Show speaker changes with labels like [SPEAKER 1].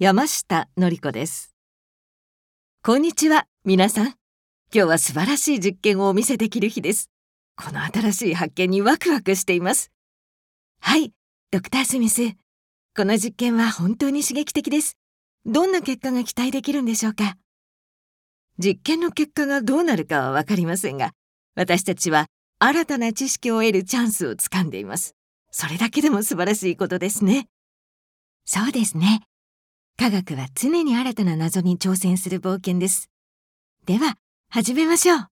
[SPEAKER 1] 山下のり子です。こんにちは、皆さん。今日は素晴らしい実験をお見せできる日です。この新しい発見にワクワクしています。はい、ドクター・スミス。この実験は本当に刺激的です。どんな結果が期待できるんでしょうか。実験の結果がどうなるかはわかりませんが、私たちは新たな知識を得るチャンスをつかんでいます。それだけでも素晴らしいことですね。そうですね。科学は常に新たな謎に挑戦する冒険です。では、始めましょう。